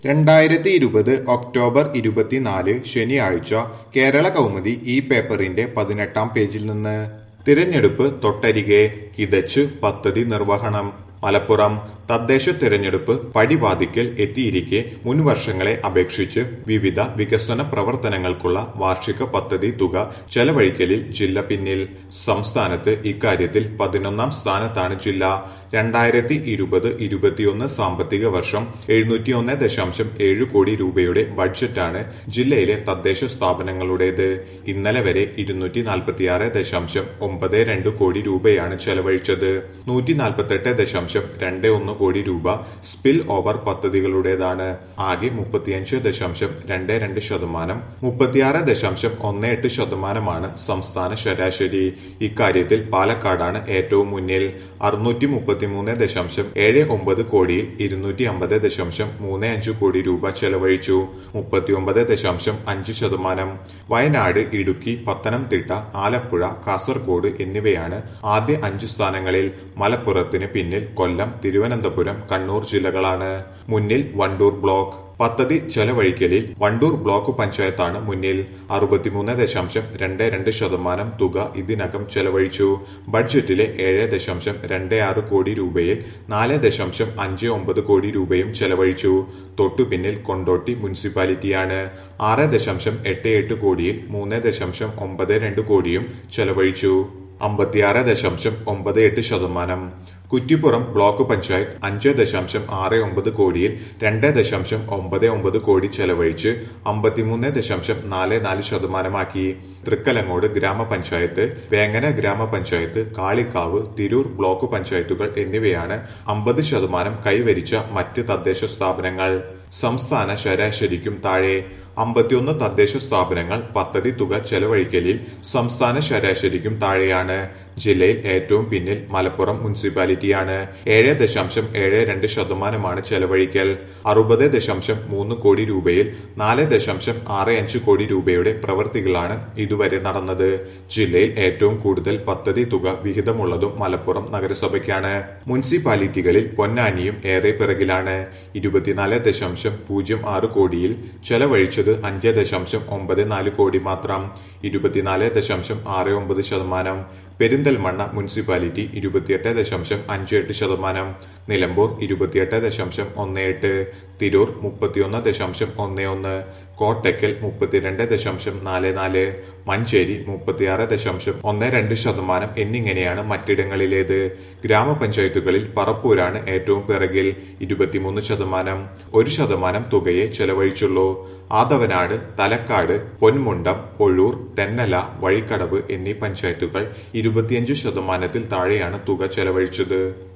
2020 October 24 ശനിയാഴ്ച കേരള കൗമുദി ഈ പേപ്പറിന്റെ 18-ാം പേജിൽ നിന്ന് തിരഞ്ഞെടുപ്പ് തൊട്ടരികെ കിതച്ച് പദ്ധതി നിർവഹണം. മലപ്പുറം തദ്ദേശ തിരഞ്ഞെടുപ്പ് പടിവാതിക്കൽ എത്തിയിരിക്കെ മുൻവർഷങ്ങളെ അപേക്ഷിച്ച് വിവിധ വികസന പ്രവർത്തനങ്ങൾക്കുള്ള വാർഷിക പദ്ധതി തുക ചെലവഴിക്കലിൽ ജില്ല പിന്നിൽ. സംസ്ഥാനത്ത് ഇക്കാര്യത്തിൽ 11-ാം സ്ഥാനത്താണ് ജില്ല. 2020-21 സാമ്പത്തിക വർഷം 701.7 കോടി രൂപയുടെ ബഡ്ജറ്റാണ് ജില്ലയിലെ തദ്ദേശ സ്ഥാപനങ്ങളുടേത്. ഇന്നലെ വരെ 246.92 കോടി രൂപയാണ് ചെലവഴിച്ചത്. 148.21 കോടി രൂപ സ്പിൽ ഓവർ പദ്ധതികളുടേതാണ്. ആകെ 35.22%, 36.18% സംസ്ഥാന ശരാശരി. ഇക്കാര്യത്തിൽ പാലക്കാടാണ് ഏറ്റവും മുന്നിൽ. 633.79 കോടിയിൽ 250.35 കോടി രൂപ ചെലവഴിച്ചു, 39.5%. വയനാട്, ഇടുക്കി, പത്തനംതിട്ട, ആലപ്പുഴ, കാസർഗോഡ് എന്നിവയാണ് ആദ്യ 5 സ്ഥാനങ്ങളിൽ. മലപ്പുറത്തിന് പിന്നിൽ കൊല്ലം, തിരുവനന്തപുരം, കണ്ണൂർ ജില്ലകളാണ്. മുന്നിൽ വണ്ടൂർ ബ്ലോക്ക്. പദ്ധതി ചെലവഴിക്കലിൽ വണ്ടൂർ ബ്ലോക്ക് പഞ്ചായത്താണ് മുന്നിൽ. 63.22% തുക ഇതിനകം ചെലവഴിച്ചു. ബഡ്ജറ്റിലെ 7.26 കോടി രൂപയിൽ 4.59 കോടി രൂപയും ചെലവഴിച്ചു. തൊട്ടുപിന്നിൽ കൊണ്ടോട്ടി മുനിസിപ്പാലിറ്റിയാണ്. 6.88 കോടിയിൽ 3.92 കോടിയും ചെലവഴിച്ചു, 56.98%. കുറ്റിപ്പുറം ബ്ലോക്ക് പഞ്ചായത്ത് 5.69 കോടിയിൽ 2.99 കോടി ചെലവഴിച്ച് 53.44% തൃക്കലങ്ങോട് ഗ്രാമപഞ്ചായത്ത്, വേങ്ങര ഗ്രാമപഞ്ചായത്ത്, കാളിക്കാവ്, തിരൂർ ബ്ലോക്ക് പഞ്ചായത്തുകൾ എന്നിവയാണ് 50% കൈവരിച്ച മറ്റ് തദ്ദേശ സ്ഥാപനങ്ങൾ. സംസ്ഥാന ശരാശരിക്കും താഴെ. 51 തദ്ദേശ സ്ഥാപനങ്ങൾ പദ്ധതി തുക ചെലവഴിക്കലിൽ സംസ്ഥാന ശരാശരിക്കും താഴെയാണ്. ജില്ലയിൽ ഏറ്റവും പിന്നിൽ മലപ്പുറം മുനിസിപ്പാലിറ്റിയാണ്. 7.72% ചെലവഴിക്കൽ. 60.3 കോടി രൂപയിൽ 4.65 കോടി രൂപയുടെ പ്രവൃത്തികളാണ് ഇതുവരെ നടന്നത്. ജില്ലയിൽ ഏറ്റവും കൂടുതൽ പദ്ധതി തുക വിഹിതമുള്ളതും മലപ്പുറം നഗരസഭയ്ക്കാണ്. മുനിസിപ്പാലിറ്റികളിൽ പൊന്നാനിയും ഏറെ പിറകിലാണ്. 24.06 കോടിയിൽ ചെലവഴിച്ചത് 5.94 കോടി മാത്രം, 24.69%. പെരിന്തൽമണ്ണ മുനിസിപ്പാലിറ്റി 28.58%, നിലമ്പൂർ 28.18, തിരൂർ 31.11, കോട്ടയ്ക്കൽ 32.44, മഞ്ചേരി 36.12% എന്നിങ്ങനെയാണ് മറ്റിടങ്ങളിലേത്. ഗ്രാമപഞ്ചായത്തുകളിൽ പറപ്പൂരാണ് ഏറ്റവും പിറകിൽ, 23%. 1% തുകയെ ചെലവഴിച്ചുള്ളൂ. ആദവനാട്, തലക്കാട്, പൊന്മുണ്ടം, ഒഴൂർ, തെന്നല, വഴിക്കടവ് എന്നീ പഞ്ചായത്തുകൾ 25%-ൽ താഴെയാണ് തുക ചെലവഴിച്ചത്.